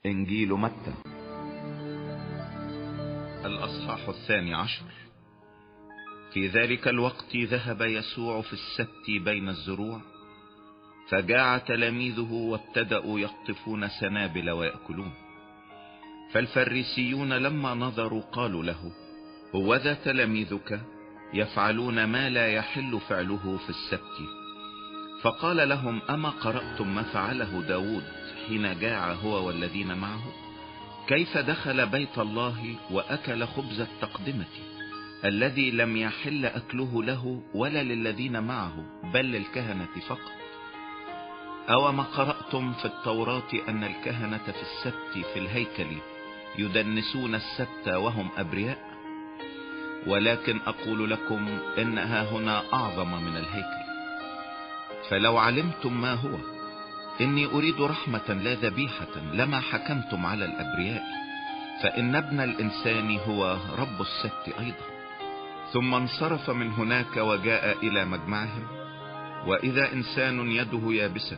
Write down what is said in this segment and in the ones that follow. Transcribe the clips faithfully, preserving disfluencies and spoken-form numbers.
إنجيل متى الأصحاح الثاني عشر. في ذلك الوقت ذهب يسوع في السبت بين الزروع، فجاع تلاميذه وابتدأوا يقطفون سنابل ويأكلون. فالفريسيون لما نظروا قالوا له: هوذا تلاميذك يفعلون ما لا يحل فعله في السبت. فقال لهم: أما قرأتم ما فعله داود حين جاع هو والذين معه؟ كيف دخل بيت الله وأكل خبز التقدمة الذي لم يحل أكله له ولا للذين معه بل للكهنة فقط؟ أو ما قرأتم في التوراة أن الكهنة في السبت في الهيكل يدنسون السبت وهم أبرياء؟ ولكن أقول لكم إنها هنا أعظم من الهيكل. فلو علمتم ما هو إني أريد رحمة لا ذبيحة لما حكمتم على الأبرياء، فإن ابن الإنسان هو رب السبت أيضا. ثم انصرف من هناك وجاء إلى مجمعهم، وإذا إنسان يده يابسة،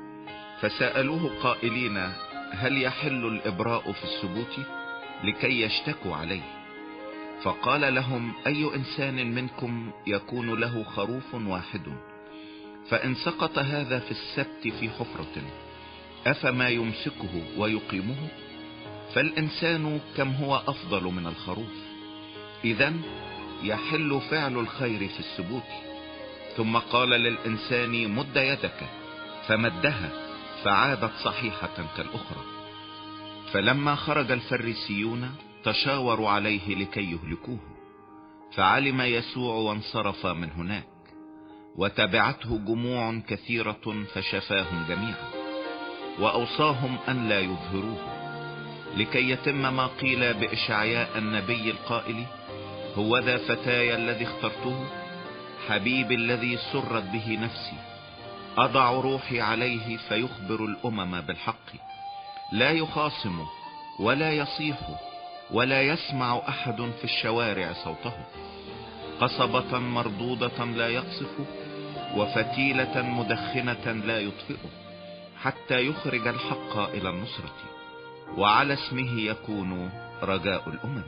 فسألوه قائلين: هل يحل الإبراء في السبوت؟ لكي يشتكوا عليه. فقال لهم: أي إنسان منكم يكون له خروف واحد، فإن سقط هذا في السبت في حفرة، أفما يمسكه ويقيمه؟ فالإنسان كم هو أفضل من الخروف؟ إذن يحل فعل الخير في السبوت. ثم قال للإنسان: مد يدك، فمدها فعادت صحيحة كالأخرى. فلما خرج الفريسيون تشاوروا عليه لكي يهلكوه. فعلم يسوع وانصرف من هناك، وتبعته جموع كثيرة فشفاهم جميعا، وأوصاهم أن لا يظهروه، لكي يتم ما قيل بإشعياء النبي القائل: هوذا فتاي الذي اخترته، حبيبي الذي سرت به نفسي، أضع روحي عليه فيخبر الأمم بالحق، لا يخاصم ولا يصيح ولا يسمع أحد في الشوارع صوته، قصبة مردودة لا يقصف، وفتيلة مدخنة لا يطفئ، حتى يخرج الحق إلى النصرة، وعلى اسمه يكون رجاء الأمم.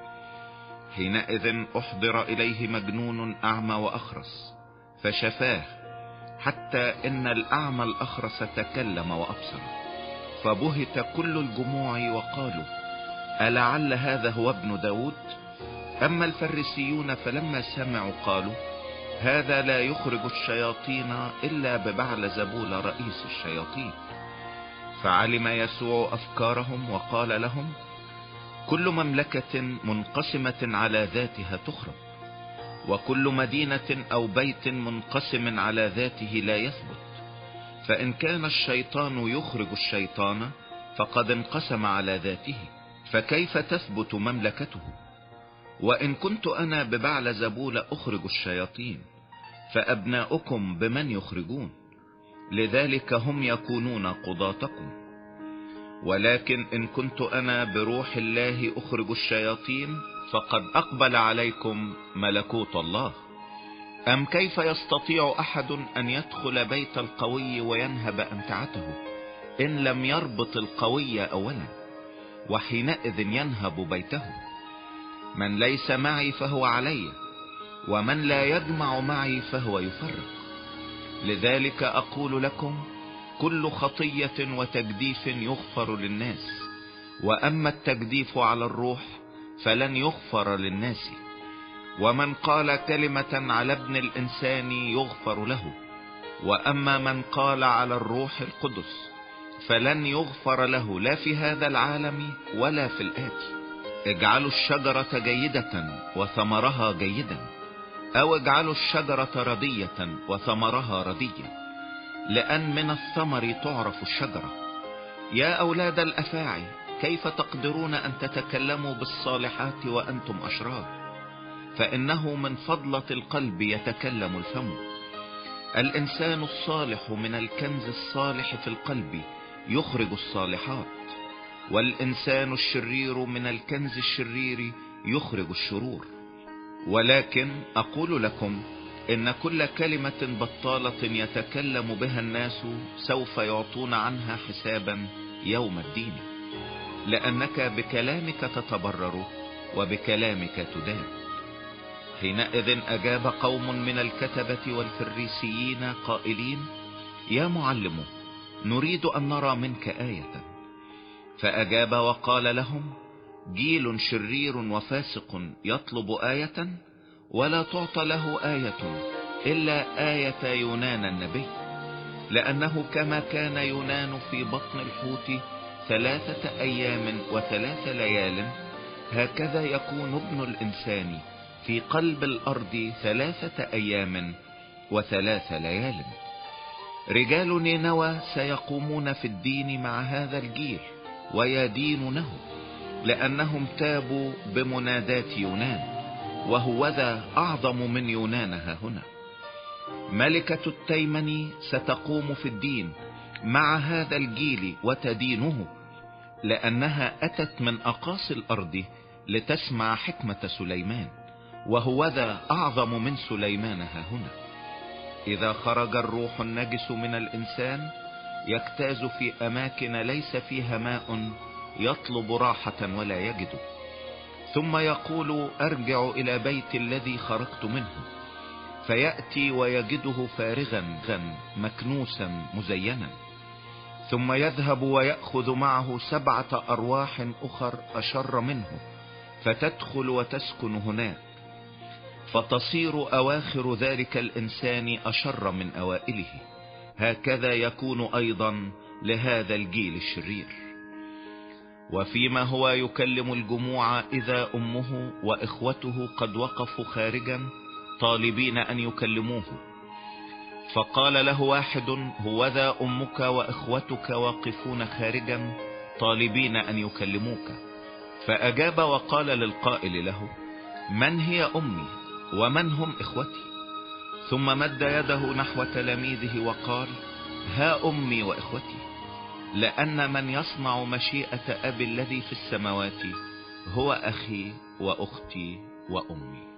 حينئذ أحضر إليه مجنون أعمى وأخرس فشفاه، حتى إن الأعمى الأخرس تكلم وأبصر. فبهت كل الجموع وقالوا: ألعل هذا هو ابن داود؟ أما الفريسيون فلما سمعوا قالوا: هذا لا يخرج الشياطين إلا ببعلزبول رئيس الشياطين. فعلم يسوع أفكارهم وقال لهم: كل مملكة منقسمة على ذاتها تخرب، وكل مدينة أو بيت منقسم على ذاته لا يثبت. فإن كان الشيطان يخرج الشيطان فقد انقسم على ذاته، فكيف تثبت مملكته؟ وإن كنت أنا ببعلزبول أخرج الشياطين، فأبناؤكم بمن يخرجون؟ لذلك هم يكونون قضاتكم. ولكن إن كنت أنا بروح الله أخرج الشياطين، فقد أقبل عليكم ملكوت الله. أم كيف يستطيع أحد أن يدخل بيت القوي وينهب أمتعته إن لم يربط القوي أولا، وحينئذ ينهب بيته؟ من ليس معي فهو علي، ومن لا يجمع معي فهو يفرق. لذلك أقول لكم: كل خطية وتجديف يغفر للناس، وأما التجديف على الروح فلن يغفر للناس. ومن قال كلمة على ابن الإنسان يغفر له، وأما من قال على الروح القدس فلن يغفر له، لا في هذا العالم ولا في الآتي. اجعلوا الشجرة جيدة وثمرها جيدا، أو اجعلوا الشجرة ردية وثمرها رديا، لأن من الثمر تعرف الشجرة. يا أولاد الأفاعي، كيف تقدرون أن تتكلموا بالصالحات وأنتم أشرار؟ فإنه من فضلة القلب يتكلم الفم. الإنسان الصالح من الكنز الصالح في القلب يخرج الصالحات، والإنسان الشرير من الكنز الشرير يخرج الشرور. ولكن أقول لكم إن كل كلمة بطالة يتكلم بها الناس سوف يعطون عنها حسابا يوم الدين. لأنك بكلامك تتبرر وبكلامك تدان. حينئذ أجاب قوم من الكتبة والفريسيين قائلين: يا معلم، نريد أن نرى منك آية. فأجاب وقال لهم: جيل شرير وفاسق يطلب آية، ولا تعطى له آية إلا آية يونان النبي. لأنه كما كان يونان في بطن الحوت ثلاثة أيام وثلاث ليال، هكذا يكون ابن الإنسان في قلب الأرض ثلاثة أيام وثلاث ليال. رجال نينوى سيقومون في الدين مع هذا الجيل ويدينونه، لأنهم تابوا بمنادات يونان، وهوذا أعظم من يونان ها هنا. ملكة التيمن ستقوم في الدين مع هذا الجيل وتدينه، لأنها أتت من أقاصي الأرض لتسمع حكمة سليمان، وهوذا أعظم من سليمان ها هنا. إذا خرج الروح النجس من الإنسان يجتاز في أماكن ليس فيها ماء، يطلب راحة ولا يجد، ثم يقول: أرجع إلى بيت الذي خرجت منه، فيأتي ويجده فارغا مكنوسا مزينا، ثم يذهب ويأخذ معه سبعة أرواح أخر أشر منه، فتدخل وتسكن هناك، فتصير أواخر ذلك الإنسان أشر من أوائله. هكذا يكون أيضا لهذا الجيل الشرير. وفيما هو يكلم الجموع إذا أمه وإخوته قد وقفوا خارجا طالبين أن يكلموه. فقال له واحد: هوذا أمك وإخوتك واقفون خارجا طالبين أن يكلموك. فأجاب وقال للقائل له: من هي أمي ومن هم إخوتي؟ ثم مد يده نحو تلاميذه وقال: ها أمي وإخوتي، لأن من يصنع مشيئة أبي الذي في السماوات هو أخي وأختي وأمي.